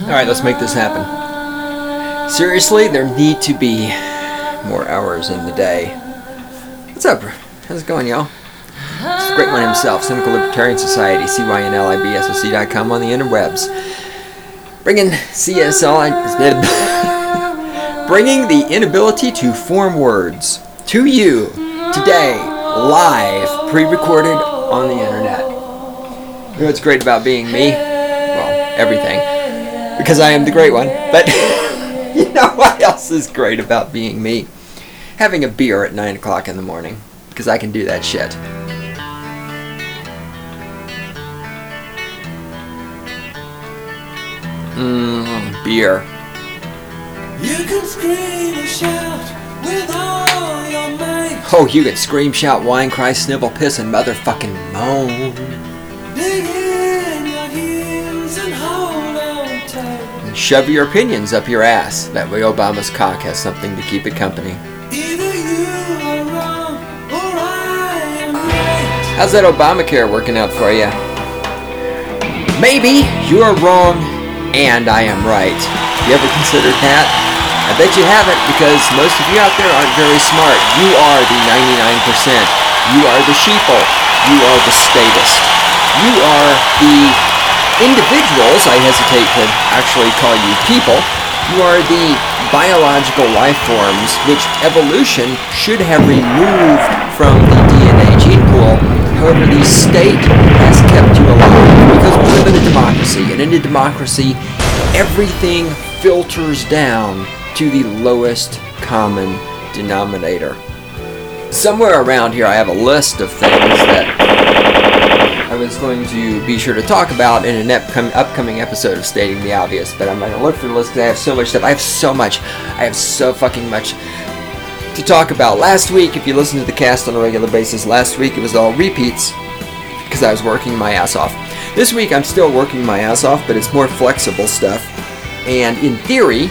Alright, let's make this happen. Seriously, there need to be more hours in the day. What's up? How's it going, y'all? It's the great one himself, Cynical Libertarian Society, CYNLIBSOC.com on the interwebs. Bringing bringing the inability to form words to you today, live, pre-recorded on the internet. You know what's great about being me? Well, everything. Because I am the great one. But you know what else is great about being me? Having a beer at 9 o'clock in the morning. Because I can do that shit. Beer. You can scream and shout with all your might. Oh, you can scream, shout, whine, cry, snivel, piss, and motherfucking moan. Dig in your heels and hold on tight. And shove your opinions up your ass. That way Obama's cock has something to keep it company. Either you are wrong or I am right. How's that Obamacare working out for you? Maybe you're wrong and I am right. You ever considered that? I bet you haven't, because most of you out there aren't very smart. You are the 99%. You are the sheeple. You are the statist. You are the individuals, I hesitate to actually call you people. You are the biological life forms which evolution should have removed from the DNA gene pool. However, the state has kept you alive because we live in a democracy, and in a democracy, everything filters down to the lowest common denominator. Somewhere around here I have a list of things that I was going to be sure to talk about in an upcoming episode of Stating the Obvious, but I'm going to look through the list because I have so much stuff. I have so fucking much to talk about. Last week, if you listen to the cast on a regular basis, last week it was all repeats because I was working my ass off. This week I'm still working my ass off, but it's more flexible stuff. And in theory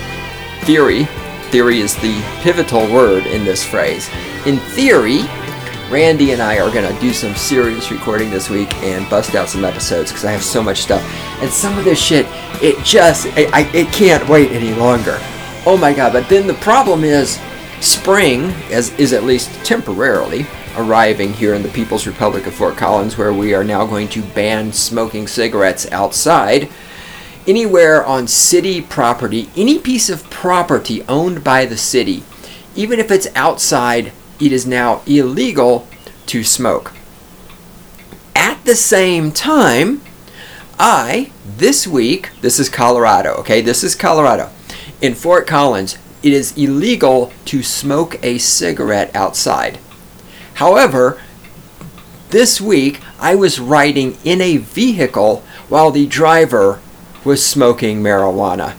is the pivotal word in this phrase. In theory, Randy and I are going to do some serious recording this week and bust out some episodes because I have so much stuff. And some of this shit, it can't wait any longer. Oh my god, but then the problem is spring is at least temporarily arriving here in the People's Republic of Fort Collins, where we are now going to ban smoking cigarettes outside. Anywhere on city property, any piece of property owned by the city, even if it's outside, it is now illegal to smoke. At the same time, this week, this is Colorado, okay? This is Colorado. In Fort Collins, it is illegal to smoke a cigarette outside. However, this week, I was riding in a vehicle while the driver was smoking marijuana.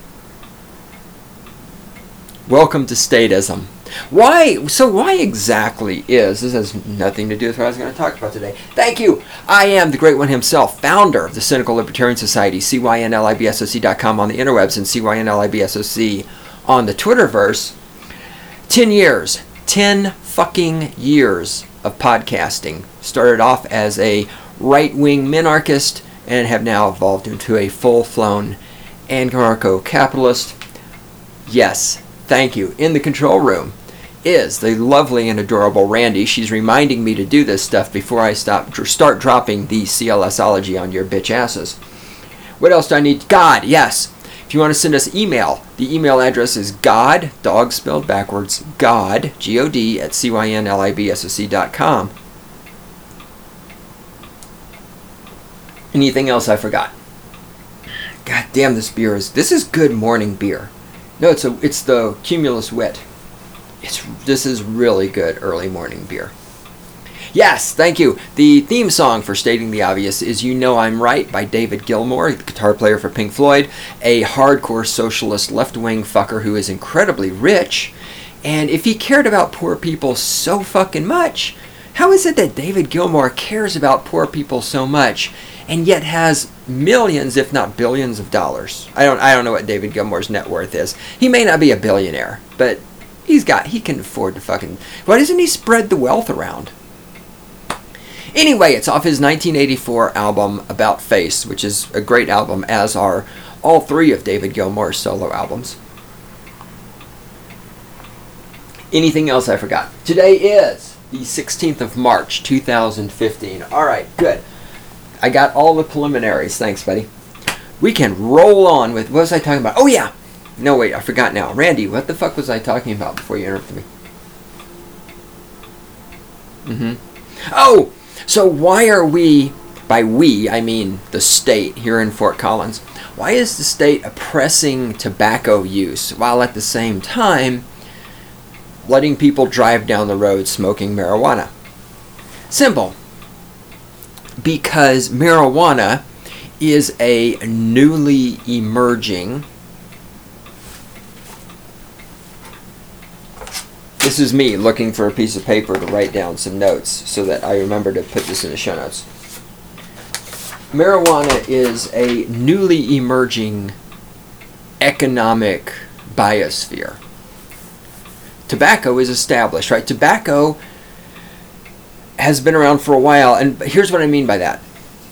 Welcome to statism. Why exactly is, this has nothing to do with what I was going to talk about today. Thank you. I am the great one himself, founder of the Cynical Libertarian Society, CYNLIBSOC.com on the interwebs and CYNLIBSOC on the Twitterverse. 10 fucking years of podcasting. Started off as a right-wing minarchist and have now evolved into a full-flown anarcho-capitalist. Yes, thank you. In the control room is the lovely and adorable Randy. She's reminding me to do this stuff before I start dropping the CLSology on your bitch asses. What else do I need? God, yes. If you want to send us email, the email address is God, dog spelled backwards, God, G-O-D, at CYNLIBSOC.com. Anything else I forgot? God damn, this is good morning beer. No, it's the Cumulus Wit. This is really good early morning beer. Yes, thank you. The theme song for Stating the Obvious is You Know I'm Right by David Gilmour, the guitar player for Pink Floyd, a hardcore socialist left-wing fucker who is incredibly rich. And if he cared about poor people so fucking much, how is it that David Gilmour cares about poor people so much and yet has millions, if not billions of dollars? I don't know what David Gilmour's net worth is. He may not be a billionaire, but he can afford to fucking... Why doesn't he spread the wealth around? Anyway, it's off his 1984 album About Face, which is a great album, as are all 3 of David Gilmour's solo albums. Anything else I forgot? Today is the 16th of March, 2015. All right, good. I got all the preliminaries. Thanks, buddy. We can roll on with... What was I talking about? Oh, yeah. No, wait, I forgot now. Randy, what the fuck was I talking about before you interrupted me? Oh, so why are we... By we, I mean the state here in Fort Collins. Why is the state oppressing tobacco use while at the same time letting people drive down the road smoking marijuana? Simple. Because marijuana is a newly emerging... This is me looking for a piece of paper to write down some notes so that I remember to put this in the show notes. Marijuana is a newly emerging economic biosphere. Tobacco is established, right? Tobacco has been around for a while, and here's what I mean by that.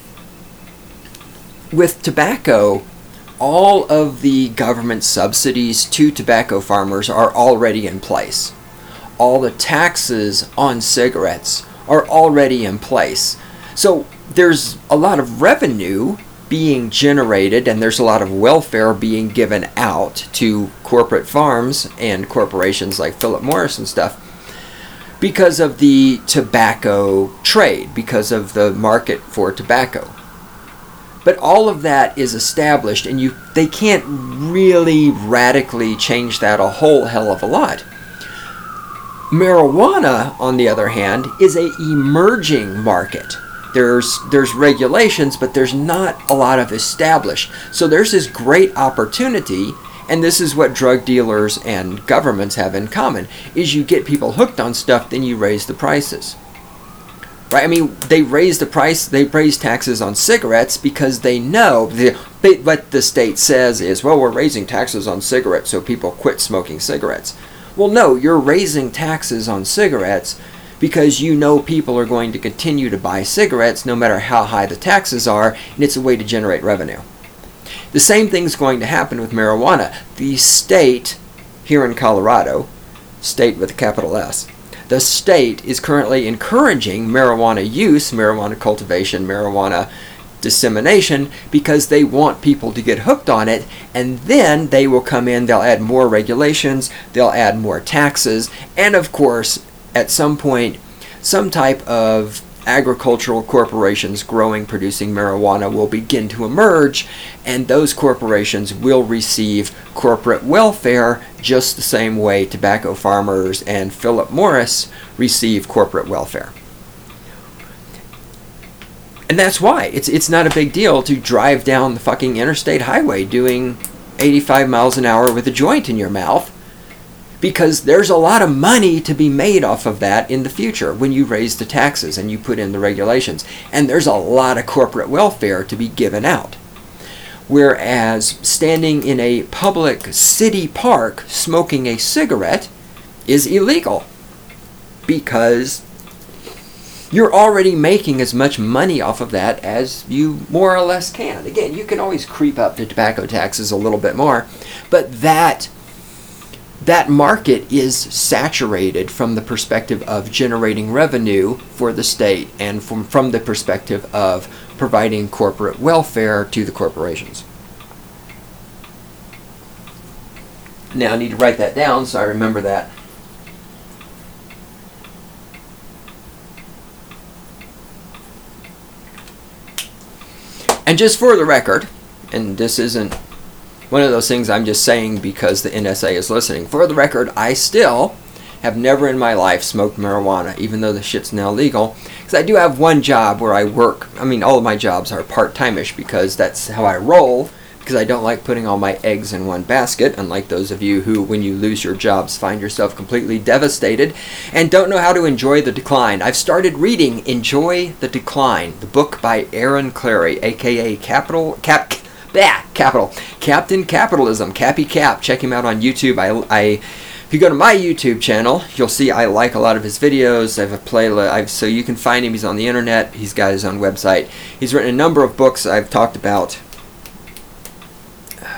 With tobacco, all of the government subsidies to tobacco farmers are already in place. All the taxes on cigarettes are already in place. So there's a lot of revenue being generated, and there's a lot of welfare being given out to corporate farms and corporations like Philip Morris and stuff because of the tobacco trade, because of the market for tobacco. But all of that is established, and they can't really radically change that a whole hell of a lot. Marijuana, on the other hand, is an emerging market. There's regulations, but there's not a lot of established. So there's this great opportunity, and this is what drug dealers and governments have in common, is you get people hooked on stuff, then you raise the prices. Right? I mean, they raise the price, they raise taxes on cigarettes because they know, what the state says is, well, we're raising taxes on cigarettes so people quit smoking cigarettes. Well, no, you're raising taxes on cigarettes because you know people are going to continue to buy cigarettes no matter how high the taxes are, and it's a way to generate revenue. The same thing's going to happen with marijuana. The state here in Colorado, state with a capital S, the state is currently encouraging marijuana use, marijuana cultivation, marijuana dissemination, because they want people to get hooked on it, and then they will come in, they'll add more regulations, they'll add more taxes, and of course, at some point, some type of agricultural corporations growing, producing marijuana will begin to emerge, and those corporations will receive corporate welfare just the same way tobacco farmers and Philip Morris receive corporate welfare. And that's why it's not a big deal to drive down the fucking interstate highway doing 85 miles an hour with a joint in your mouth, because there's a lot of money to be made off of that in the future when you raise the taxes and you put in the regulations. And there's a lot of corporate welfare to be given out. Whereas standing in a public city park smoking a cigarette is illegal because you're already making as much money off of that as you more or less can. Again, you can always creep up the tobacco taxes a little bit more, but that market is saturated from the perspective of generating revenue for the state and from the perspective of providing corporate welfare to the corporations. Now I need to write that down so I remember that. And just for the record, and this isn't one of those things I'm just saying because the NSA is listening. For the record, I still have never in my life smoked marijuana, even though the shit's now legal. Because I do have one job where I work. I mean, all of my jobs are part-time-ish because that's how I roll. Because I don't like putting all my eggs in one basket, unlike those of you who, when you lose your jobs, find yourself completely devastated and don't know how to enjoy the decline. I've started reading Enjoy the Decline, the book by Aaron Clarey, a.k.a. Captain Capitalism, Cappy Cap. Check him out on YouTube. If you go to my YouTube channel, you'll see I like a lot of his videos. I have a playlist, so you can find him. He's on the internet. He's got his own website. He's written a number of books I've talked about.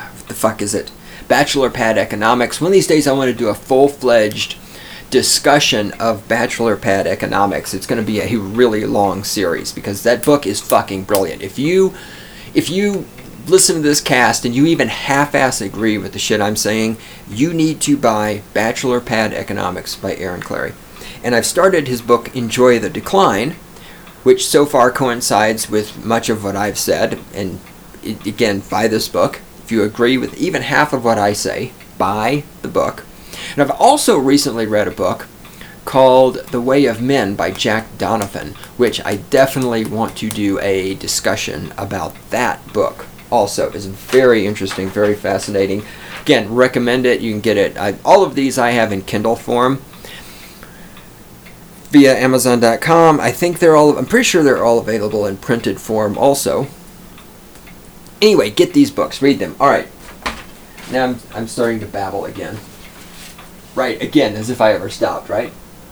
fuck is it? Bachelor Pad Economics. One of these days I want to do a full-fledged discussion of Bachelor Pad Economics. It's going to be a really long series because that book is fucking brilliant. If you listen to this cast and you even half-ass agree with the shit I'm saying, you need to buy Bachelor Pad Economics by Aaron Clarey. And I've started his book Enjoy the Decline, which so far coincides with much of what I've said. And again, buy this book. If you agree with even half of what I say, buy the book. And I've also recently read a book called The Way of Men by Jack Donovan, which I definitely want to do a discussion about that book. Also, it's very interesting, very fascinating. Again, recommend it. You can get it. All of these I have in Kindle form via Amazon.com. I'm pretty sure they're all available in printed form also. Anyway, get these books. Read them. All right. Now I'm starting to babble again. Right, again, as if I ever stopped, right?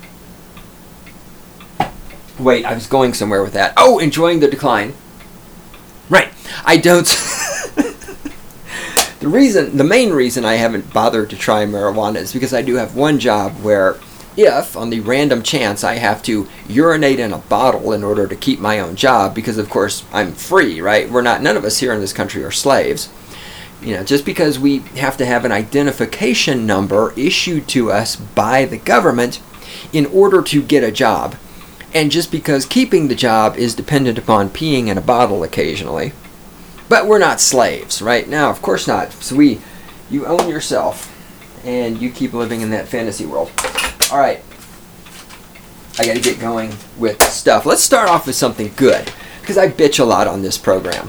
Wait, I was going somewhere with that. Oh, enjoying the decline. Right. I don't... The main reason I haven't bothered to try marijuana is because I do have one job where if, on the random chance, I have to urinate in a bottle in order to keep my own job, because of course I'm free, right? None of us here in this country are slaves. You know, just because we have to have an identification number issued to us by the government in order to get a job, and just because keeping the job is dependent upon peeing in a bottle occasionally. But we're not slaves, right? No, of course not. So you own yourself, and you keep living in that fantasy world. All right, I got to get going with stuff. Let's start off with something good, because I bitch a lot on this program.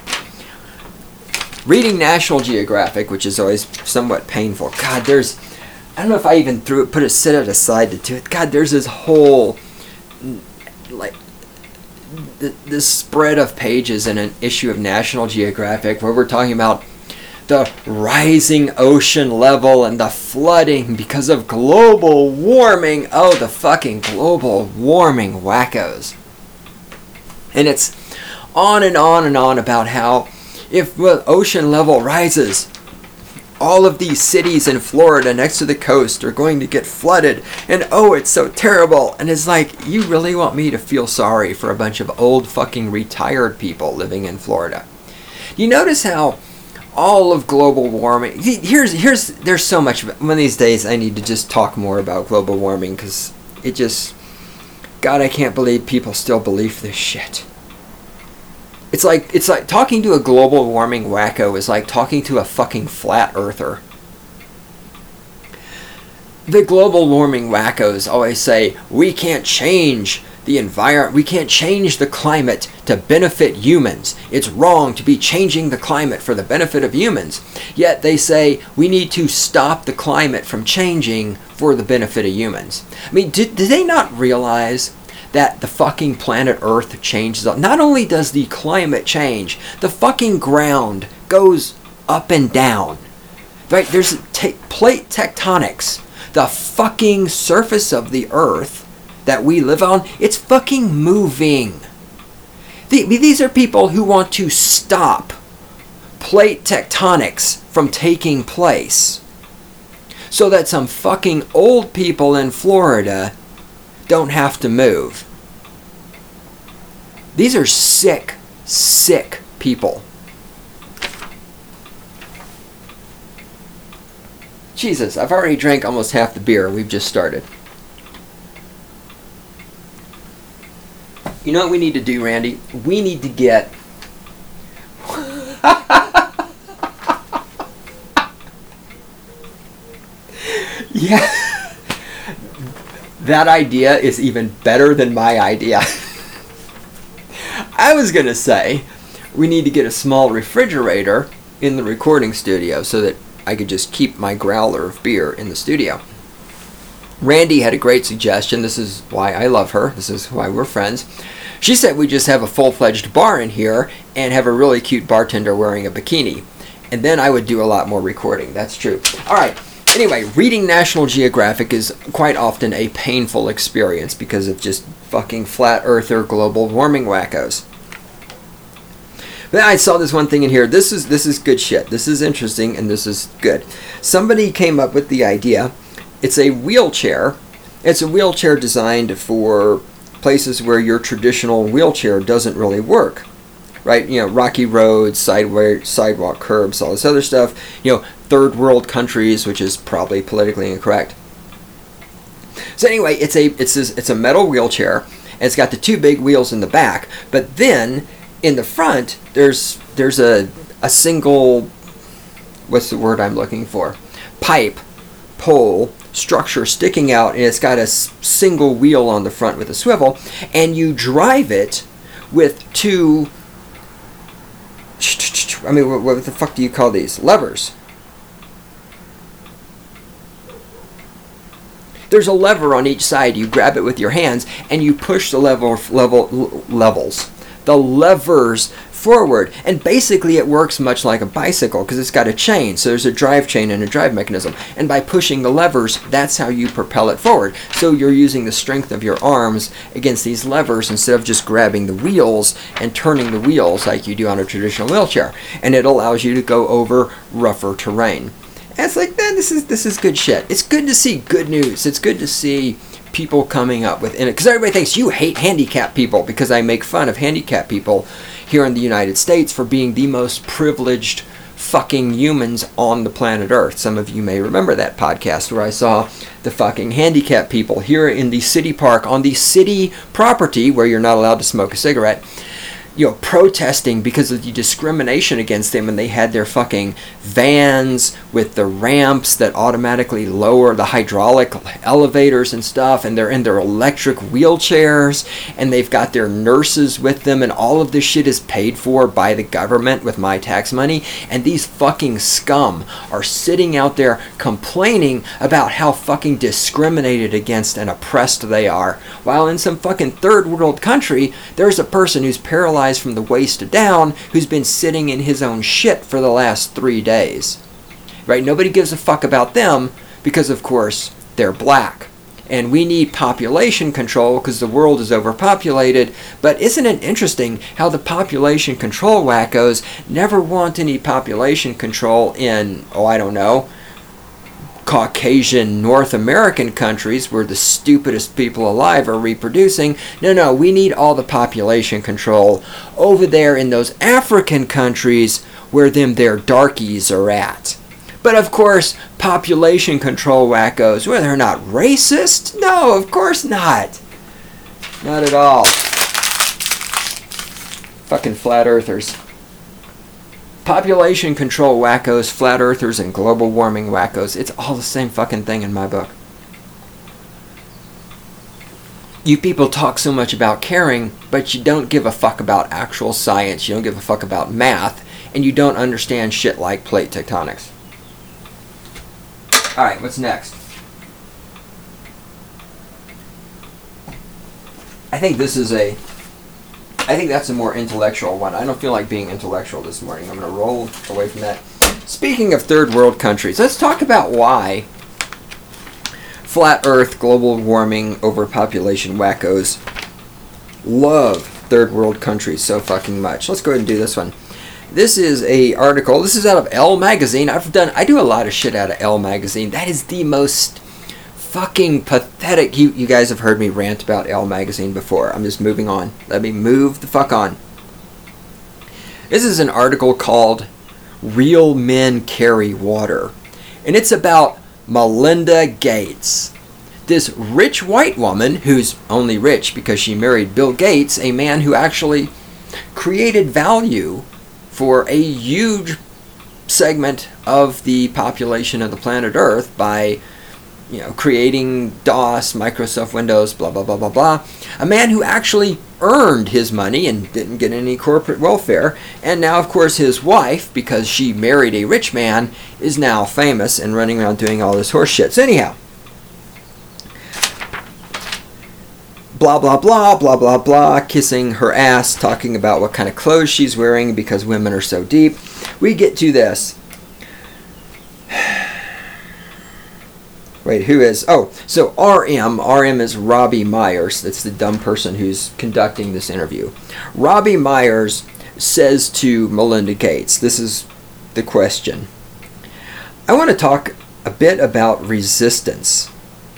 Reading National Geographic, which is always somewhat painful. God, I don't know if I even set it aside to do it. God, there's this whole, this spread of pages in an issue of National Geographic where we're talking about the rising ocean level and the flooding because of global warming. Oh, the fucking global warming wackos. And it's on and on and on about how if the ocean level rises, all of these cities in Florida next to the coast are going to get flooded, and oh, it's so terrible. And it's like, you really want me to feel sorry for a bunch of old fucking retired people living in Florida? Do you notice how all of global warming, there's so much, one of these days I need to just talk more about global warming, because God, I can't believe people still believe this shit. It's like talking to a global warming wacko is like talking to a fucking flat earther. The global warming wackos always say, we can't change the environment, we can't change the climate to benefit humans. It's wrong to be changing the climate for the benefit of humans. Yet they say, we need to stop the climate from changing for the benefit of humans. I mean, did they not realize that the fucking planet Earth changes? Not only does the climate change, the fucking ground goes up and down. Right? There's plate tectonics. The fucking surface of the Earth that we live on, it's fucking moving. These are people who want to stop plate tectonics from taking place so that some fucking old people in Florida don't have to move. These are sick, sick people. Jesus, I've already drank almost half the beer. We've just started. You know what we need to do, Randy? We need to get... yeah. That idea is even better than my idea. I was going to say we need to get a small refrigerator in the recording studio so that I could just keep my growler of beer in the studio. Randy had a great suggestion. This is why I love her. This is why we're friends. She said we just have a full-fledged bar in here and have a really cute bartender wearing a bikini. And then I would do a lot more recording. That's true. All right. Anyway, reading National Geographic is quite often a painful experience because of just fucking flat earther global warming wackos. But I saw this one thing in here. This is good shit. This is interesting, and this is good. Somebody came up with the idea. It's a wheelchair. It's a wheelchair designed for places where your traditional wheelchair doesn't really work. Right? You know, rocky roads, sidewalk curbs, all this other stuff. You know, third world countries, which is probably politically incorrect. So anyway, it's a metal wheelchair, and it's got the two big wheels in the back. But then in the front, there's a single, what's the word I'm looking for? Pipe, pole, structure sticking out, and it's got a single wheel on the front with a swivel, and you drive it with two, I mean, what the fuck do you call these? Levers. There's a lever on each side. You grab it with your hands, and you push the levers forward. And basically, it works much like a bicycle because it's got a chain. So there's a drive chain and a drive mechanism. And by pushing the levers, that's how you propel it forward. So you're using the strength of your arms against these levers instead of just grabbing the wheels and turning the wheels like you do on a traditional wheelchair. And it allows you to go over rougher terrain. And it's like, man, this is good shit. It's good to see good news. It's good to see people coming up with it. Because everybody thinks you hate handicapped people because I make fun of handicapped people here in the United States for being the most privileged fucking humans on the planet Earth. Some of you may remember that podcast where I saw the fucking handicapped people here in the city park on the city property where you're not allowed to smoke a cigarette, you know, protesting because of the discrimination against them, and they had their fucking vans with the ramps that automatically lower the hydraulic elevators and stuff, and they're in their electric wheelchairs, and they've got their nurses with them, and all of this shit is paid for by the government with my tax money, and these fucking scum are sitting out there complaining about how fucking discriminated against and oppressed they are, while in some fucking third world country, there's a person who's paralyzed from the waist down who's been sitting in his own shit for the last 3 days. Right? Nobody gives a fuck about them because, of course, they're black. And we need population control because the world is overpopulated. But isn't it interesting how the population control wackos never want any population control in, I don't know, Caucasian North American countries where the stupidest people alive are reproducing. No, we need all the population control over there in those African countries where their darkies are at. But of course, population control wackos, well, they're not racist. No, of course not. Not at all. Fucking flat earthers. Population control wackos, flat earthers, and global warming wackos. It's all the same fucking thing in my book. You people talk so much about caring, but you don't give a fuck about actual science. You don't give a fuck about math, and you don't understand shit like plate tectonics. Alright, what's next? I think that's a more intellectual one. I don't feel like being intellectual this morning. I'm going to roll away from that. Speaking of third world countries, let's talk about why flat earth, global warming, overpopulation wackos love third world countries so fucking much. Let's go ahead and do this one. This is a article. This is out of Elle magazine. I do a lot of shit out of Elle magazine. That is the most fucking pathetic. You guys have heard me rant about Elle magazine before. I'm just moving on. Let me move the fuck on. This is an article called Real Men Carry Water. And it's about Melinda Gates. This rich white woman who's only rich because she married Bill Gates, a man who actually created value for a huge segment of the population of the planet Earth by creating DOS, Microsoft Windows, blah, blah, blah, blah, blah. A man who actually earned his money and didn't get any corporate welfare. And now, of course, his wife, because she married a rich man, is now famous and running around doing all this horse shit. So anyhow, blah, blah, blah, blah, blah, blah, kissing her ass, talking about what kind of clothes she's wearing because women are so deep. We get to this. Wait, who is... so RM is Robbie Myers. That's the dumb person who's conducting this interview. Robbie Myers says to Melinda Gates, this is the question. I want to talk a bit about resistance.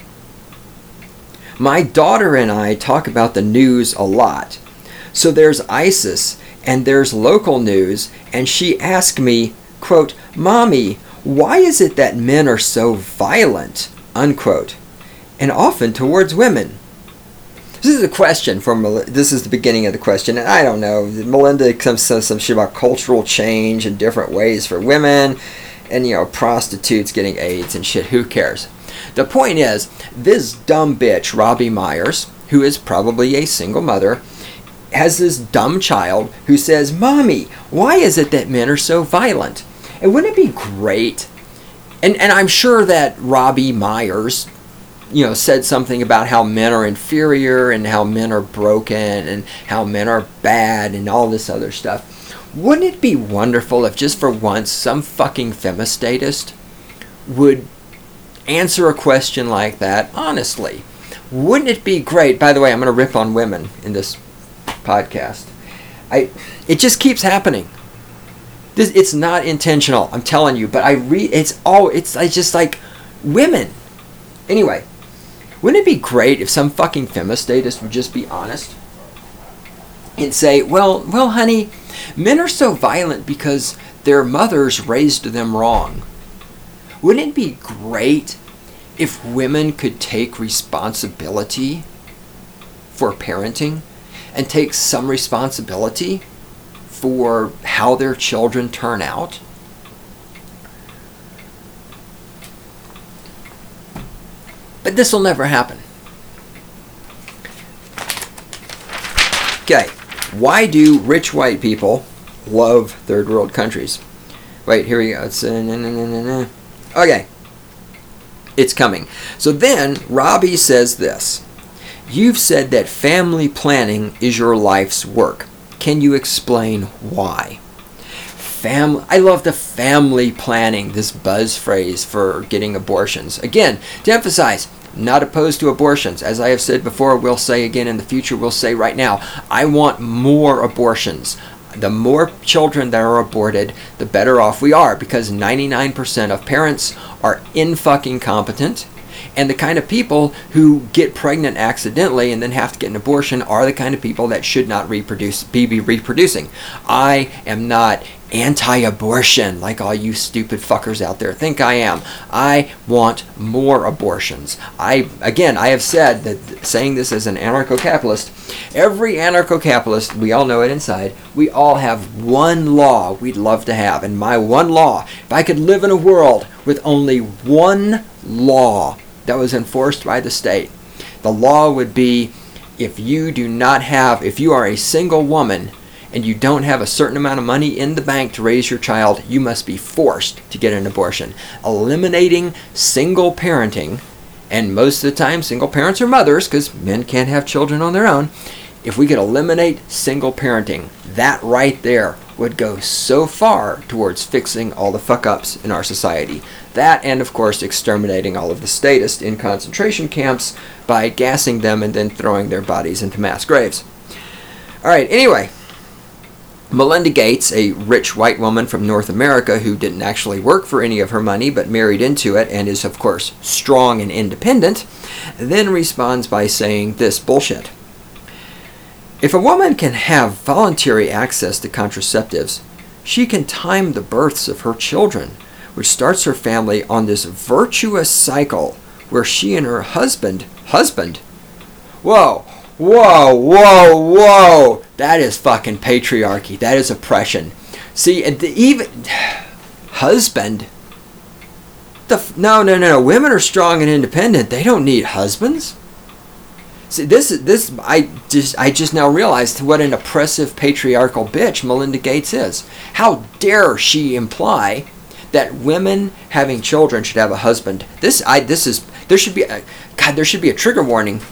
My daughter and I talk about the news a lot. So there's ISIS and there's local news, and she asked me, quote, "Mommy, why is it that men are so violent?" unquote, and often towards women. This is a question from, this is the beginning of the question, and I don't know, Melinda says some shit about cultural change and different ways for women, and, you know, prostitutes getting AIDS and shit, who cares? The point is, this dumb bitch, Robbie Myers, who is probably a single mother, has this dumb child who says, "Mommy, why is it that men are so violent?" And wouldn't it be great? And I'm sure that Robbie Myers, you know, said something about how men are inferior and how men are broken and how men are bad and all this other stuff. Wouldn't it be wonderful if just for once some fucking femistatist would answer a question like that honestly? Wouldn't it be great? By the way, I'm going to rip on women in this podcast. It just keeps happening. It's not intentional, I'm telling you, but it's just like women. Anyway, wouldn't it be great if some fucking femistatist would just be honest and say, well, honey, men are so violent because their mothers raised them wrong. Wouldn't it be great if women could take responsibility for parenting and take some responsibility for how their children turn out? But this will never happen. Okay, why do rich white people love third world countries? Wait, here we go. It's okay. It's coming. So then Robbie says this. You've said that family planning is your life's work. Can you explain why? I love the family planning, this buzz phrase for getting abortions. Again, to emphasize, not opposed to abortions. As I have said before, we'll say again in the future, we'll say right now, I want more abortions. The more children that are aborted, the better off we are, because 99% of parents are in-fucking competent. And the kind of people who get pregnant accidentally and then have to get an abortion are the kind of people that should not be reproducing. I am not anti-abortion like all you stupid fuckers out there think I am. I want more abortions. I have said that, saying this as an anarcho-capitalist, every anarcho-capitalist, we all know it inside, we all have one law we'd love to have. And my one law, if I could live in a world with only one law that was enforced by the state, the law would be, if you are a single woman and you don't have a certain amount of money in the bank to raise your child, you must be forced to get an abortion. Eliminating single parenting, and most of the time single parents are mothers because men can't have children on their own. If we could eliminate single parenting, that right there would go so far towards fixing all the fuck-ups in our society. That, and of course exterminating all of the statists in concentration camps by gassing them and then throwing their bodies into mass graves. Alright, anyway, Melinda Gates, a rich white woman from North America who didn't actually work for any of her money but married into it and is of course strong and independent, then responds by saying this bullshit. If a woman can have voluntary access to contraceptives, she can time the births of her children, which starts her family on this virtuous cycle where she and her husband, whoa, that is fucking patriarchy. That is oppression. See, even husband, no, women are strong and independent. They don't need husbands. See, I just now realized what an oppressive patriarchal bitch Melinda Gates is. How dare she imply that women having children should have a husband? There should be a trigger warning.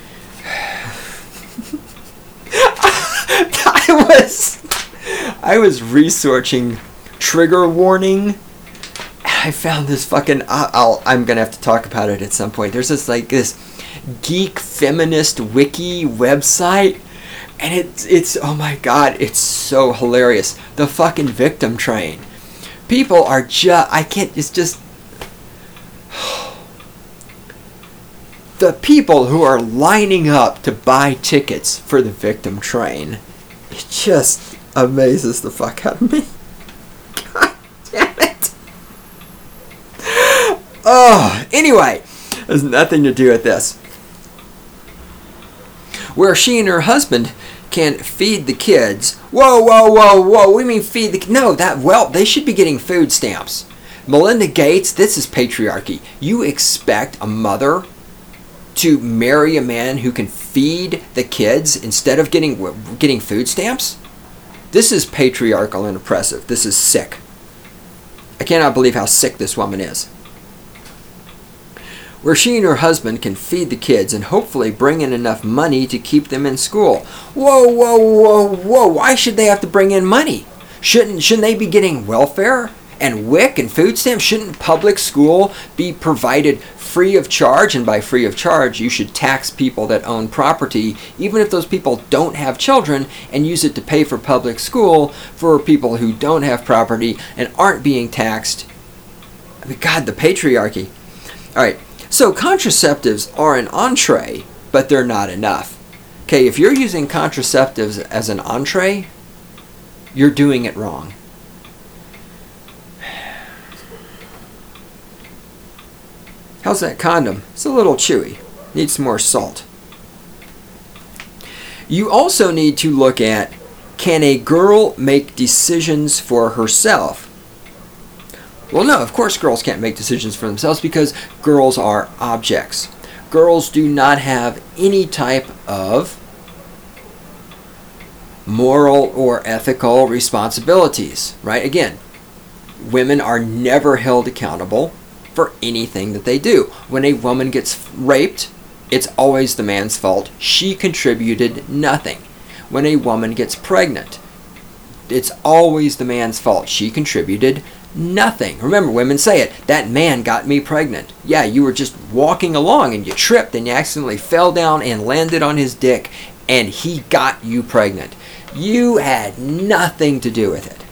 I was researching trigger warning. I found this fucking. I'm gonna have to talk about it at some point. There's this geek feminist wiki website, And it's oh my God, it's so hilarious. The fucking victim train. People are I can't, it's just, the people who are lining up to buy tickets for the victim train, it just amazes the fuck out of me. God damn it. Oh, anyway, there's nothing to do with this. Where she and her husband can feed the kids. Whoa, whoa, whoa, whoa. We mean feed the... No, they should be getting food stamps. Melinda Gates, this is patriarchy. You expect a mother to marry a man who can feed the kids instead of getting food stamps? This is patriarchal and oppressive. This is sick. I cannot believe how sick this woman is. Where she and her husband can feed the kids and hopefully bring in enough money to keep them in school. Whoa, whoa, whoa, whoa. Why should they have to bring in money? Shouldn't they be getting welfare and WIC and food stamps? Shouldn't public school be provided free of charge? And by free of charge, you should tax people that own property, even if those people don't have children, and use it to pay for public school for people who don't have property and aren't being taxed. I mean, God, the patriarchy. All right. So contraceptives are an entree, but they're not enough. Okay, if you're using contraceptives as an entree, you're doing it wrong. How's that condom? It's a little chewy. Needs some more salt. You also need to look at, can a girl make decisions for herself? Well, no, of course girls can't make decisions for themselves because girls are objects. Girls do not have any type of moral or ethical responsibilities, right? Again, women are never held accountable for anything that they do. When a woman gets raped, it's always the man's fault. She contributed nothing. When a woman gets pregnant, it's always the man's fault. She contributed nothing. Remember, women say it. That man got me pregnant. Yeah, you were just walking along and you tripped and you accidentally fell down and landed on his dick and he got you pregnant. You had nothing to do with it.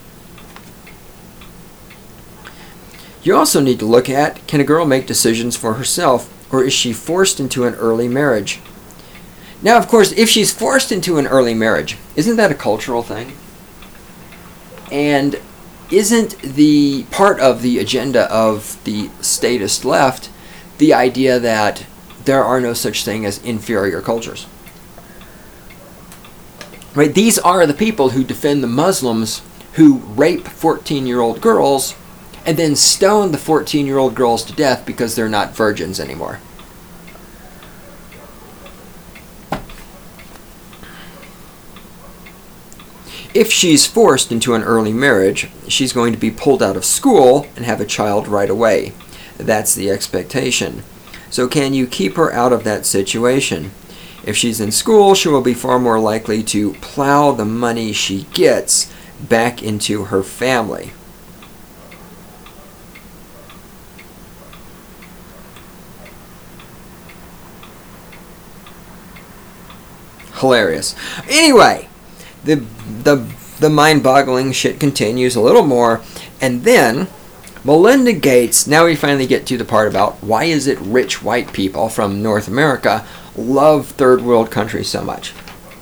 You also need to look at, can a girl make decisions for herself, or is she forced into an early marriage? Now, of course, if she's forced into an early marriage, isn't that a cultural thing? And isn't the part of the agenda of the statist left the idea that there are no such thing as inferior cultures? Right? These are the people who defend the Muslims who rape 14-year-old girls and then stone the 14-year-old girls to death because they're not virgins anymore. If she's forced into an early marriage, she's going to be pulled out of school and have a child right away. That's the expectation. So can you keep her out of that situation? If she's in school, she will be far more likely to plow the money she gets back into her family. Hilarious. Anyway, the mind-boggling shit continues a little more, and then Melinda Gates, now we finally get to the part about why is it rich white people from North America love third world countries so much.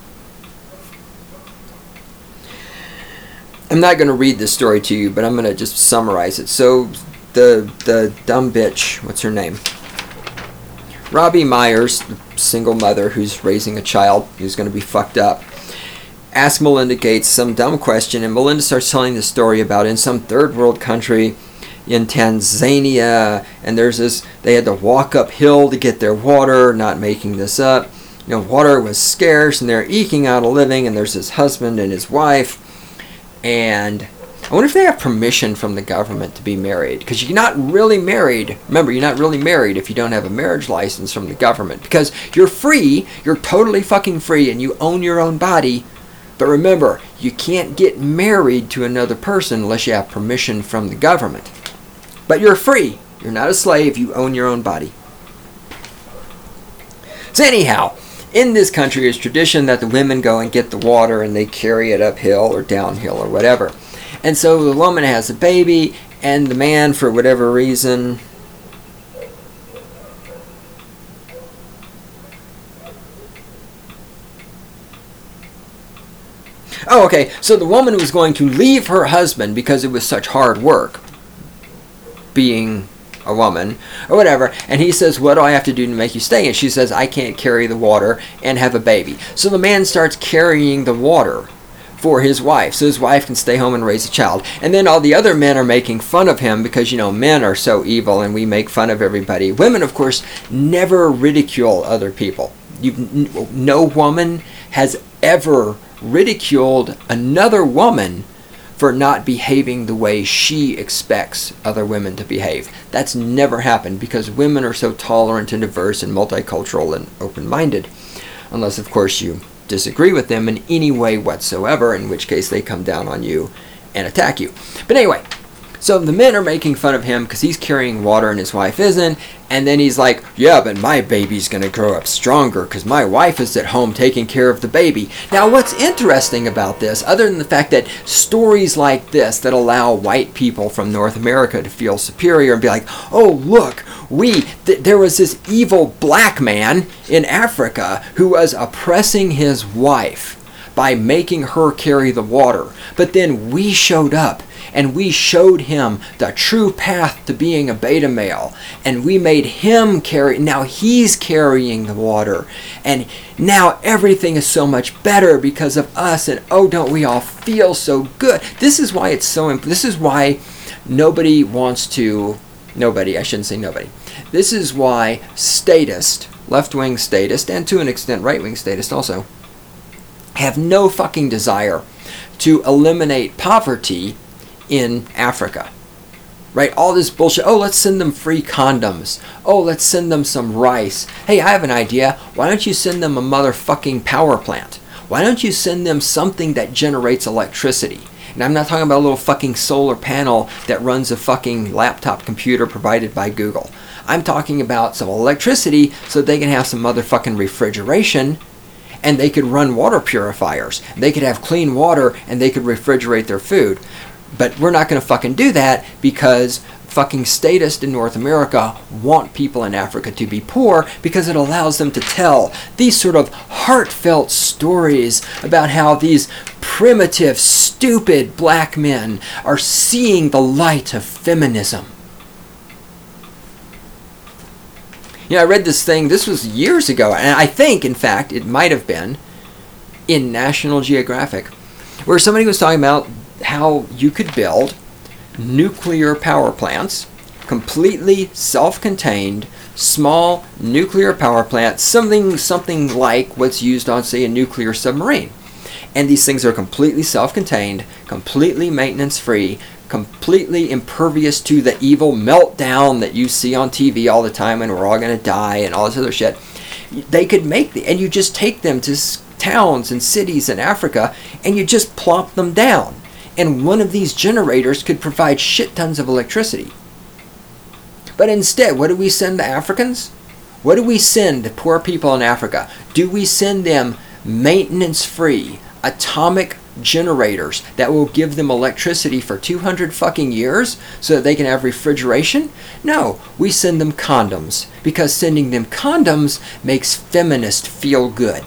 I'm not going to read this story to you, but I'm going to just summarize it. So the dumb bitch, what's her name? Robbie Myers, the single mother who's raising a child who's going to be fucked up, asked Melinda Gates some dumb question, and Melinda starts telling the story about in some third world country in Tanzania, and there's this, they had to walk uphill to get their water, not making this up. You know, water was scarce and they're eking out a living, and there's this husband and his wife, and I wonder if they have permission from the government to be married, because you're not really married. Remember, you're not really married if you don't have a marriage license from the government, because you're free, you're totally fucking free, and you own your own body. But remember, you can't get married to another person unless you have permission from the government. But you're free. You're not a slave. You own your own body. So anyhow, in this country, it's tradition that the women go and get the water and they carry it uphill or downhill or whatever. And so the woman has a baby, and the man, for whatever reason, oh, okay, so the woman was going to leave her husband because it was such hard work being a woman or whatever, and he says, what do I have to do to make you stay? And she says, I can't carry the water and have a baby. So the man starts carrying the water for his wife, so his wife can stay home and raise a child. And then all the other men are making fun of him because, you know, men are so evil and we make fun of everybody. Women, of course, never ridicule other people. No woman has ever ridiculed another woman for not behaving the way she expects other women to behave. That's never happened because women are so tolerant and diverse and multicultural and open-minded. Unless, of course, you disagree with them in any way whatsoever, in which case they come down on you and attack you. But anyway, so the men are making fun of him because he's carrying water and his wife isn't, and then he's like, yeah, but my baby's going to grow up stronger because my wife is at home taking care of the baby. Now, what's interesting about this, other than the fact that stories like this that allow white people from North America to feel superior and be like, oh, look, there was this evil black man in Africa who was oppressing his wife by making her carry the water. But then we showed up and we showed him the true path to being a beta male, and we made him carry. Now he's carrying the water, and now everything is so much better because of us, and oh, don't we all feel so good? This is why it's so this is why nobody wants to, I shouldn't say nobody. This is why statists, left-wing statists, and to an extent right-wing statists also, have no fucking desire to eliminate poverty in Africa. Right? All this bullshit. Oh, let's send them free condoms. Oh, let's send them some rice. Hey, I have an idea. Why don't you send them a motherfucking power plant? Why don't you send them something that generates electricity? And I'm not talking about a little fucking solar panel that runs a fucking laptop computer provided by Google. I'm talking about some electricity so they can have some motherfucking refrigeration, and they could run water purifiers. They could have clean water, and they could refrigerate their food. But we're not going to fucking do that because fucking statists in North America want people in Africa to be poor because it allows them to tell these sort of heartfelt stories about how these primitive, stupid black men are seeing the light of feminism. You know, I read this thing, this was years ago, and I think, in fact, it might have been in National Geographic, where somebody was talking about how you could build nuclear power plants, completely self-contained, small nuclear power plants, something like what's used on, say, a nuclear submarine. And these things are completely self-contained, completely maintenance-free, completely impervious to the evil meltdown that you see on TV all the time and we're all going to die and all this other shit. They could make and you just take them to towns and cities in Africa and you just plop them down. And one of these generators could provide shit tons of electricity. But instead, what do we send the Africans? What do we send the poor people in Africa? Do we send them maintenance-free atomic generators that will give them electricity for 200 fucking years so that they can have refrigeration? No, we send them condoms because sending them condoms makes feminists feel good.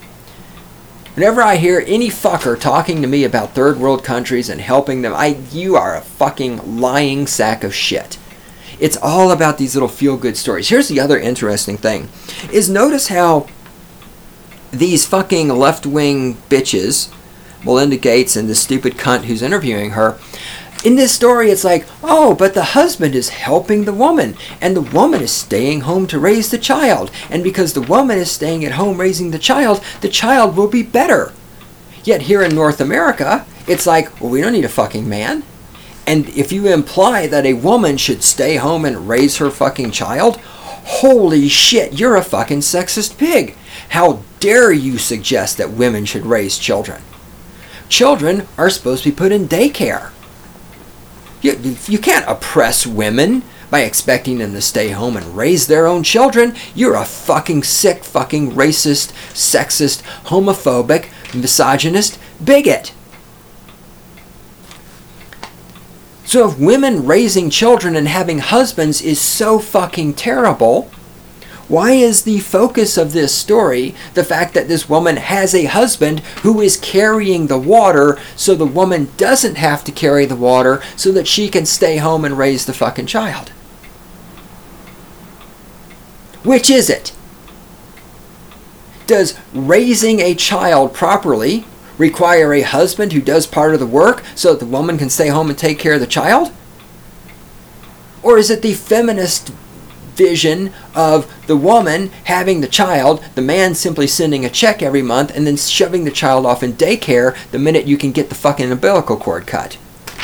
Whenever I hear any fucker talking to me about third world countries and helping them, you are a fucking lying sack of shit. It's all about these little feel-good stories. Here's the other interesting thing, is notice how these fucking left-wing bitches, Melinda Gates and the stupid cunt who's interviewing her, in this story it's like, oh, but the husband is helping the woman, and the woman is staying home to raise the child, and because the woman is staying at home raising the child will be better. Yet here in North America, it's like, well, we don't need a fucking man. And if you imply that a woman should stay home and raise her fucking child, holy shit, you're a fucking sexist pig. How dare you suggest that women should raise children? Children are supposed to be put in daycare. You can't oppress women by expecting them to stay home and raise their own children, you're a fucking sick, fucking racist, sexist, homophobic, misogynist bigot. So if women raising children and having husbands is so fucking terrible, why is the focus of this story the fact that this woman has a husband who is carrying the water so the woman doesn't have to carry the water so that she can stay home and raise the fucking child? Which is it? Does raising a child properly require a husband who does part of the work so that the woman can stay home and take care of the child? Or is it the feminist vision of the woman having the child, the man simply sending a check every month and then shoving the child off in daycare the minute you can get the fucking umbilical cord cut?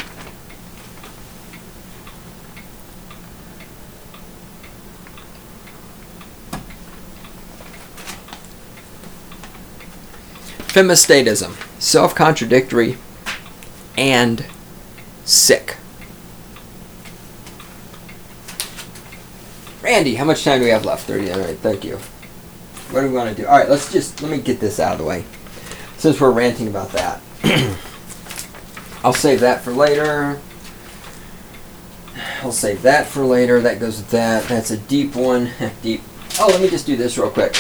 Femistatism, self-contradictory and sick. Randy, how much time do we have left? 30. All right, thank you. What do we want to do? All right, let me get this out of the way. Since we're ranting about that. I'll save that for later. I'll save that for later. That goes with that. That's a deep one. Deep. Oh, let me just do this real quick.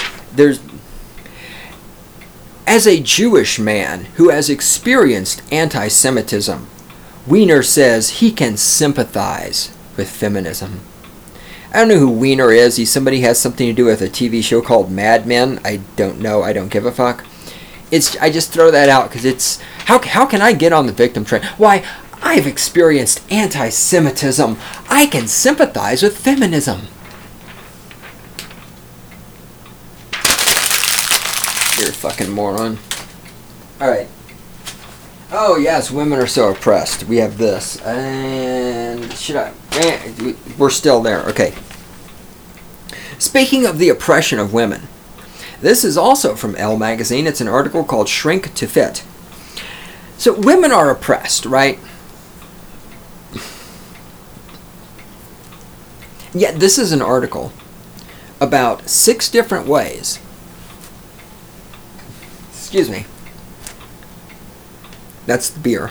As a Jewish man who has experienced anti-Semitism, Wiener says he can sympathize with feminism. I don't know who Wiener is. He's somebody who has something to do with a TV show called Mad Men. I don't know. I don't give a fuck. I just throw that out because it's... How can I get on the victim train? Why, I've experienced anti-Semitism. I can sympathize with feminism. You're a fucking moron. Alright. Oh, yes, women are so oppressed. We have this. And we're still there. Okay. Speaking of the oppression of women, this is also from Elle magazine. It's an article called Shrink to Fit. So women are oppressed, right? Yet this is an article about 6 different ways. Excuse me. That's the beer.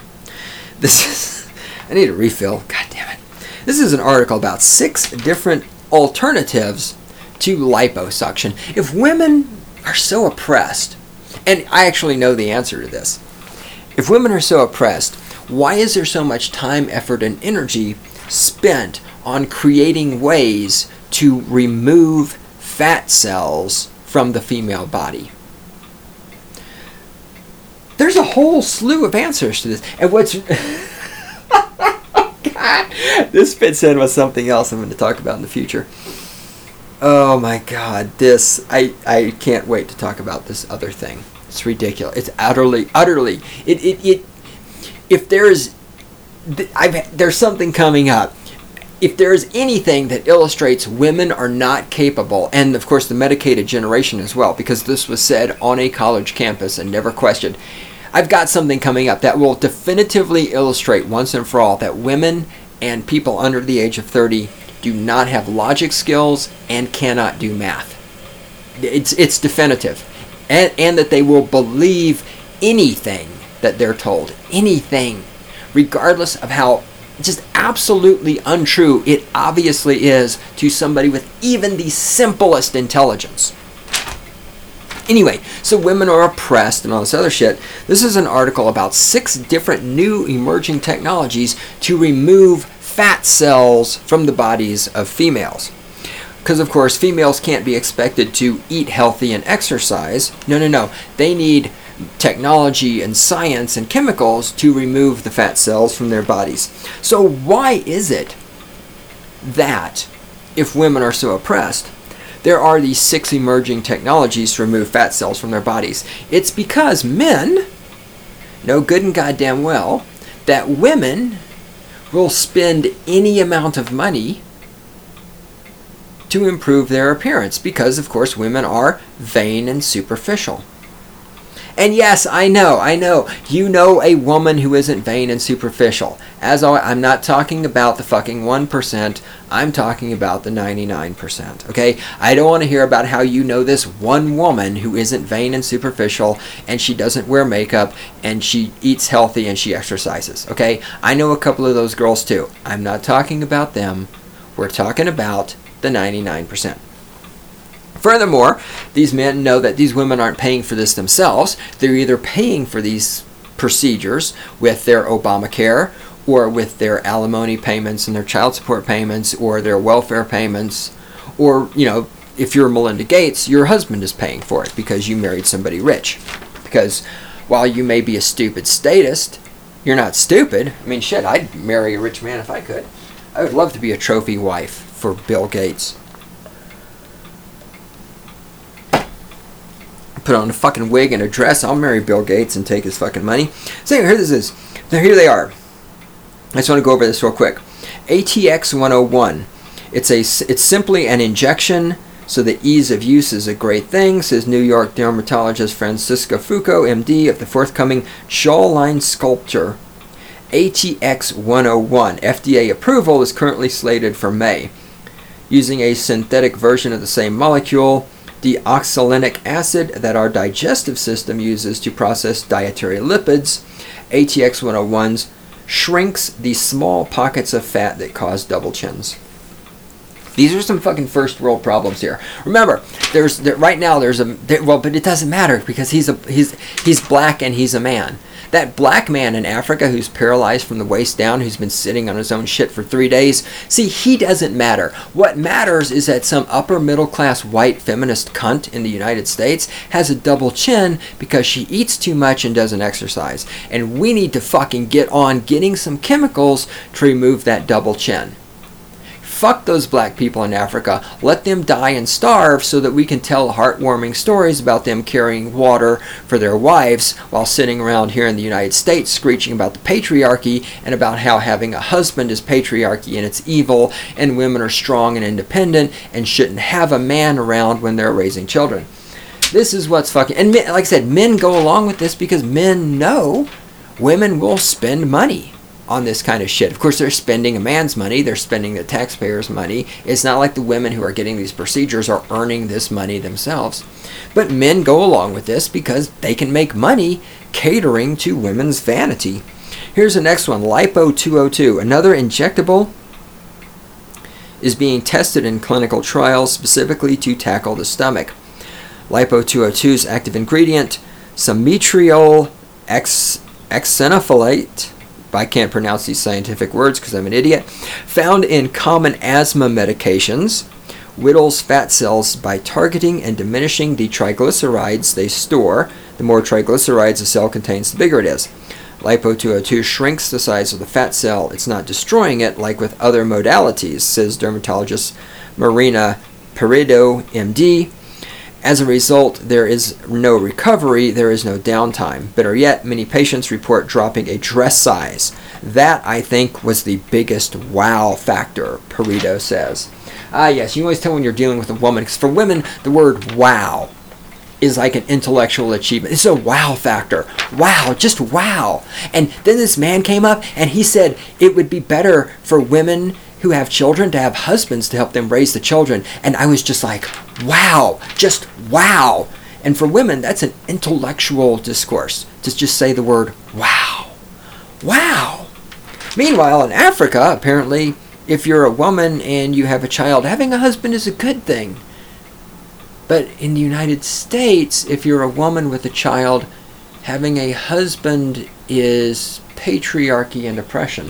I need a refill. God damn it. This is an article about 6 different alternatives to liposuction. If women are so oppressed, and I actually know the answer to this. If women are so oppressed, why is there so much time, effort, and energy spent on creating ways to remove fat cells from the female body? There's a whole slew of answers to this. And what's... God, this fits in with something else I'm going to talk about in the future. Oh my God, this... I can't wait to talk about this other thing. It's ridiculous. It's utterly... If there's... there's something coming up. If there's anything that illustrates women are not capable, and of course the medicated generation as well, because this was said on a college campus and never questioned, I've got something coming up that will definitively illustrate once and for all that women and people under the age of 30 do not have logic skills and cannot do math. It's definitive. And that they will believe anything that they're told. Anything. Regardless of how just absolutely untrue it obviously is to somebody with even the simplest intelligence. Anyway, so women are oppressed and all this other shit. This is an article about 6 different new emerging technologies to remove fat cells from the bodies of females. Because, of course, females can't be expected to eat healthy and exercise. No. They need technology and science and chemicals to remove the fat cells from their bodies. So why is it that, if women are so oppressed, there are these 6 emerging technologies to remove fat cells from their bodies? It's because men know good and goddamn well that women will spend any amount of money to improve their appearance because, of course, women are vain and superficial. And yes, I know. You know a woman who isn't vain and superficial. As always, I'm not talking about the fucking 1%. I'm talking about the 99%. Okay? I don't want to hear about how you know this one woman who isn't vain and superficial, and she doesn't wear makeup, and she eats healthy, and she exercises. Okay? I know a couple of those girls too. I'm not talking about them. We're talking about the 99%. Furthermore, these men know that these women aren't paying for this themselves. They're either paying for these procedures with their Obamacare or with their alimony payments and their child support payments or their welfare payments. Or, you know, if you're Melinda Gates, your husband is paying for it because you married somebody rich. Because while you may be a stupid statist, you're not stupid. I mean, shit, I'd marry a rich man if I could. I would love to be a trophy wife for Bill Gates. Put on a fucking wig and a dress. I'll marry Bill Gates and take his fucking money. So here this is. Now here they are. I just want to go over this real quick. ATX 101. It's simply an injection, so the ease of use is a great thing, says New York dermatologist Francisco Fuco, MD, of the forthcoming jawline sculpture. ATX 101. FDA approval is currently slated for May. Using a synthetic version of the same molecule, deoxylenic acid, that our digestive system uses to process dietary lipids, ATX 101's shrinks the small pockets of fat that cause double chins. These are some fucking first world problems here. Remember, but it doesn't matter because he's black and he's a man. That black man in Africa who's paralyzed from the waist down, who's been sitting on his own shit for 3 days, see, he doesn't matter. What matters is that some upper middle class white feminist cunt in the United States has a double chin because she eats too much and doesn't exercise. And we need to fucking get on getting some chemicals to remove that double chin. Fuck those black people in Africa. Let them die and starve so that we can tell heartwarming stories about them carrying water for their wives while sitting around here in the United States screeching about the patriarchy and about how having a husband is patriarchy and it's evil and women are strong and independent and shouldn't have a man around when they're raising children. This is what's fucking... And men, like I said, men go along with this because men know women will spend money on this kind of shit. Of course, they're spending a man's money. They're spending the taxpayers' money. It's not like the women who are getting these procedures are earning this money themselves. But men go along with this because they can make money catering to women's vanity. Here's the next one, Lipo 202. Another injectable is being tested in clinical trials specifically to tackle the stomach. Lipo 202's active ingredient, Sometriol xenophyllate, I can't pronounce these scientific words because I'm an idiot, found in common asthma medications, whittles fat cells by targeting and diminishing the triglycerides they store. The more triglycerides a cell contains, the bigger it is. Lipo 202 shrinks the size of the fat cell. It's not destroying it like with other modalities, says dermatologist Marina Peredo, MD. As a result, there is no recovery, there is no downtime. Better yet, many patients report dropping a dress size. That, I think, was the biggest wow factor, Peredo says. Yes, you always tell when you're dealing with a woman, because for women, the word wow is like an intellectual achievement. It's a wow factor. Wow, just wow. And then this man came up and he said it would be better for women who have children to have husbands to help them raise the children. And I was just like, wow, just wow. And for women, that's an intellectual discourse to just say the word wow. Wow. Meanwhile, in Africa, apparently, if you're a woman and you have a child, having a husband is a good thing. But in the United States, if you're a woman with a child, having a husband is patriarchy and oppression.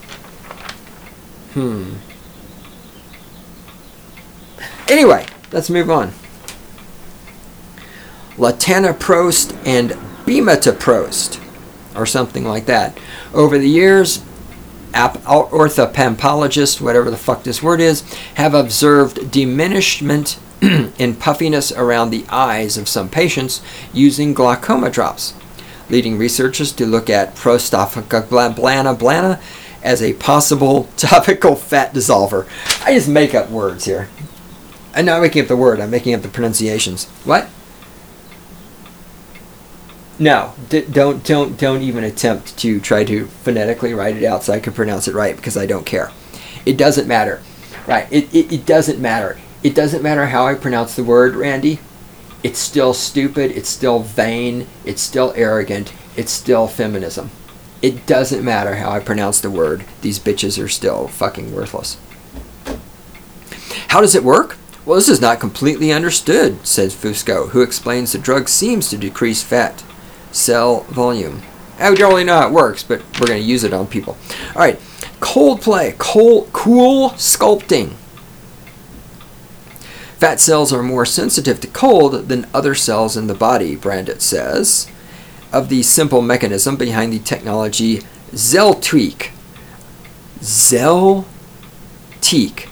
Anyway, let's move on. Latanoprost and bimatoprost, or something like that. Over the years, orthopampologists, whatever the fuck this word is, have observed diminishment in puffiness around the eyes of some patients using glaucoma drops, leading researchers to look at prostaglandina as a possible topical fat dissolver. I just make up words here. I'm not making up the word, I'm making up the pronunciations. What? No, don't even attempt to try to phonetically write it out so I can pronounce it right, because I don't care. It doesn't matter. Right? It doesn't matter. It doesn't matter how I pronounce the word, Randy. It's still stupid. It's still vain. It's still arrogant. It's still feminism. It doesn't matter how I pronounce the word. These bitches are still fucking worthless. How does it work? Well, this is not completely understood, says Fusco, who explains the drug seems to decrease fat cell volume. I don't really know how it works, but we're going to use it on people. All right, cool sculpting. Fat cells are more sensitive to cold than other cells in the body, Brandit says, of the simple mechanism behind the technology Zeltiq. Zeltiq.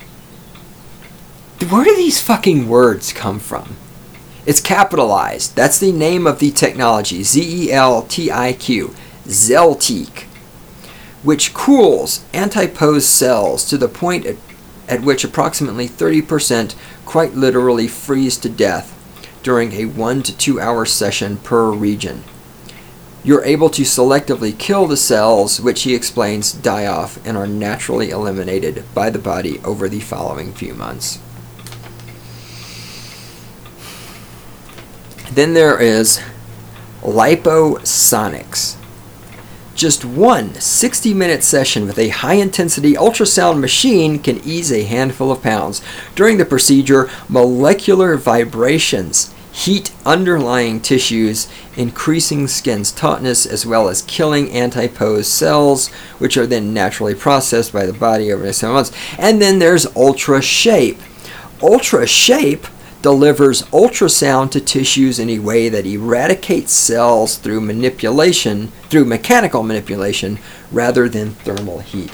Where do these fucking words come from? It's capitalized. That's the name of the technology. Zeltiq. Zeltiq. Which cools antipose cells to the point at which approximately 30% quite literally freeze to death during a 1 to 2 hour session per region. You're able to selectively kill the cells, which he explains die off and are naturally eliminated by the body over the following few months. Then there is liposonics. Just one 60-minute session with a high-intensity ultrasound machine can ease a handful of pounds. During the procedure, molecular vibrations heat underlying tissues, increasing skin's tautness as well as killing antipose cells, which are then naturally processed by the body over the next 7 months. And then there's UltraShape. UltraShape delivers ultrasound to tissues in a way that eradicates cells through mechanical manipulation rather than thermal heat.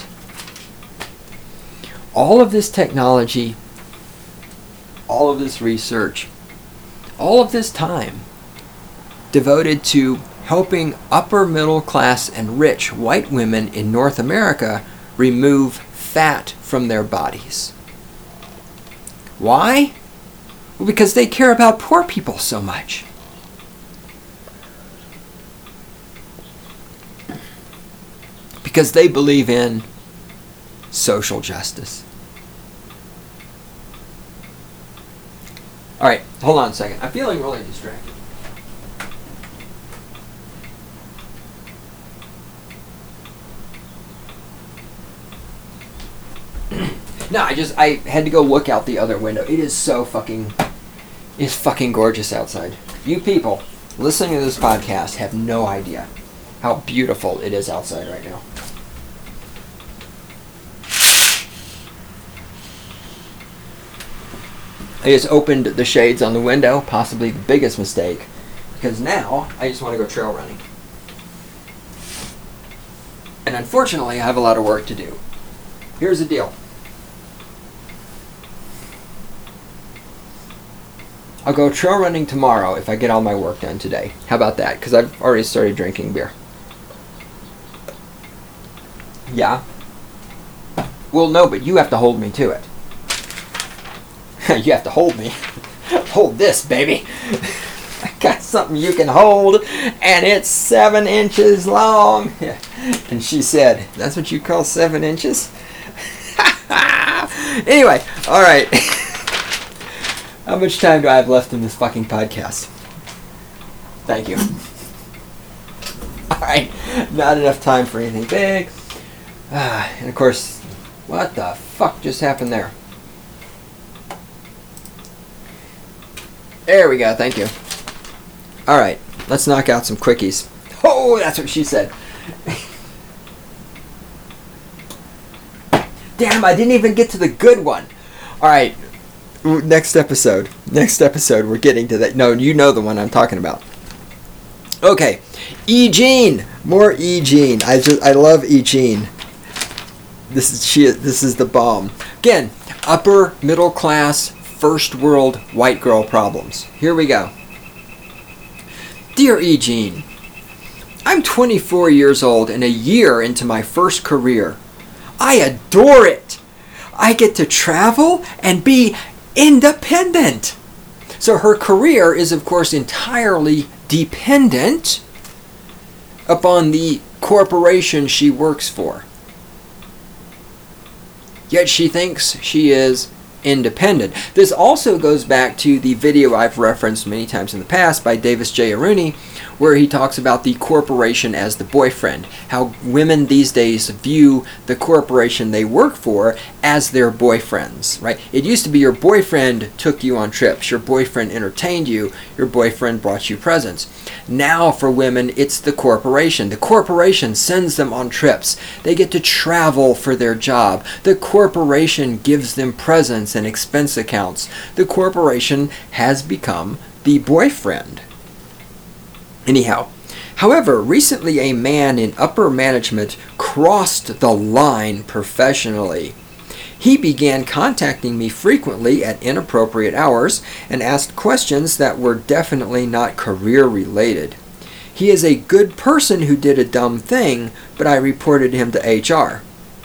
All of this technology, all of this research, all of this time devoted to helping upper middle class and rich white women in North America remove fat from their bodies. Why? Well, because they care about poor people so much. Because they believe in social justice. All right, hold on a second. I'm feeling really distracted. No, I had to go look out the other window. It is so fucking gorgeous outside. You people listening to this podcast have no idea how beautiful it is outside right now. I just opened the shades on the window, possibly the biggest mistake, because now I just want to go trail running. And unfortunately, I have a lot of work to do. Here's the deal. I'll go trail running tomorrow if I get all my work done today. How about that? Because I've already started drinking beer. Yeah? Well, no, but you have to hold me to it. You have to hold me. Hold this, baby. I got something you can hold, and it's 7 inches long. Yeah. And she said, that's what you call 7 inches? Anyway, all right. How much time do I have left in this fucking podcast? Thank you. Alright, not enough time for anything big. And of course, what the fuck just happened there? There we go, thank you. Alright, let's knock out some quickies. Oh, that's what she said. Damn, I didn't even get to the good one. Alright. Next episode, we're getting to that. No, you know the one I'm talking about. Okay, E-Gene, more E-Gene. I love E-Gene. This is the bomb. Again, upper middle class, first world white girl problems. Here we go. Dear E-Gene, I'm 24 years old and a year into my first career. I adore it. I get to travel and be independent. So her career is, of course, entirely dependent upon the corporation she works for. Yet she thinks she is independent. This also goes back to the video I've referenced many times in the past by Davis J. Aruni, where he talks about the corporation as the boyfriend. How women these days view the corporation they work for as their boyfriends, right? It used to be your boyfriend took you on trips, your boyfriend entertained you, your boyfriend brought you presents. Now for women, it's the corporation. The corporation sends them on trips. They get to travel for their job. The corporation gives them presents and expense accounts. The corporation has become the boyfriend. Anyhow, however, recently a man in upper management crossed the line professionally. He began contacting me frequently at inappropriate hours and asked questions that were definitely not career related. He is a good person who did a dumb thing, but I reported him to HR.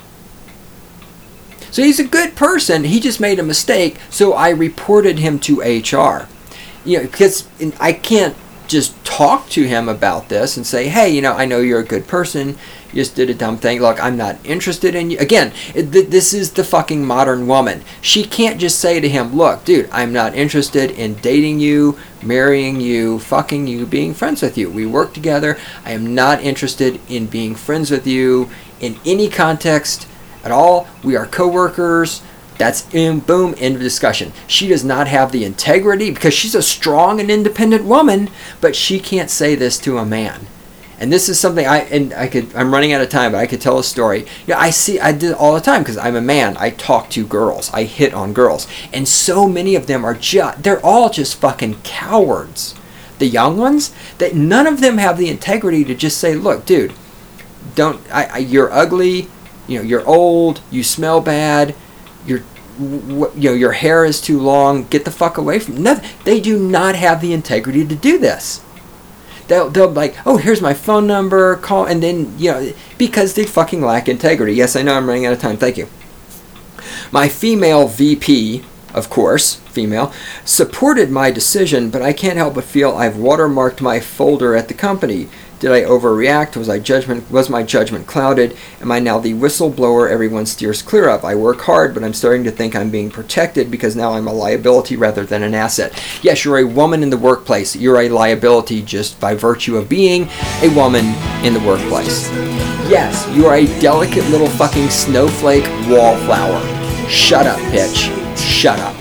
So he's a good person, he just made a mistake, so I reported him to HR. Because I can't just talk to him about this and say, hey, I know you're a good person, you just did a dumb thing, look, I'm not interested in you. Again, this is the fucking modern woman. She can't just say to him, look, dude, I'm not interested in dating you, marrying you, fucking you, being friends with you. We work together. I am not interested in being friends with you in any context at all. We are co-workers. That's boom, end of discussion. She does not have the integrity because she's a strong and independent woman, but she can't say this to a man. And this is something I'm running out of time, but I could tell a story. I do it all the time because I'm a man. I talk to girls. I hit on girls. And so many of them they're all just fucking cowards. The young ones, that none of them have the integrity to just say, look, dude, you're ugly, you're old, you smell bad, your hair is too long, get the fuck away from nothing. They do not have the integrity to do this. They'll be like, oh, here's my phone number, call, and then, because they fucking lack integrity. Yes, I know I'm running out of time, thank you. My female VP, of course, female, supported my decision, but I can't help but feel I've watermarked my folder at the company. Did I overreact? Was my judgment clouded? Am I now the whistleblower everyone steers clear of? I work hard, but I'm starting to think I'm being protected because now I'm a liability rather than an asset. Yes, you're a woman in the workplace. You're a liability just by virtue of being a woman in the workplace. Yes, you are a delicate little fucking snowflake wallflower. Shut up, bitch. Shut up.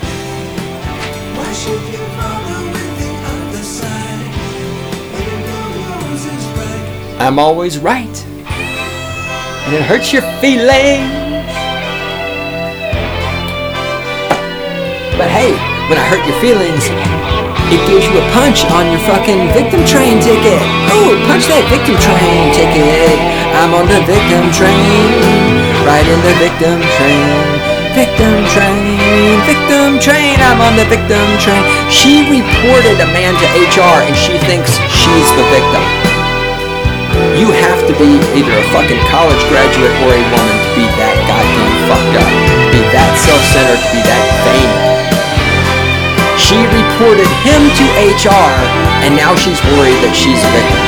I'm always right, and it hurts your feelings. But hey, when I hurt your feelings, it gives you a punch on your fucking victim train ticket. Oh, punch that victim train ticket. I'm on the victim train, right in the victim train. Victim train, victim train, I'm on the victim train. She reported a man to HR and she thinks she's the victim. You have to be either a fucking college graduate or a woman to be that goddamn fucked up, to be that self-centered, to be that vain. She reported him to HR, and now she's worried that she's a victim.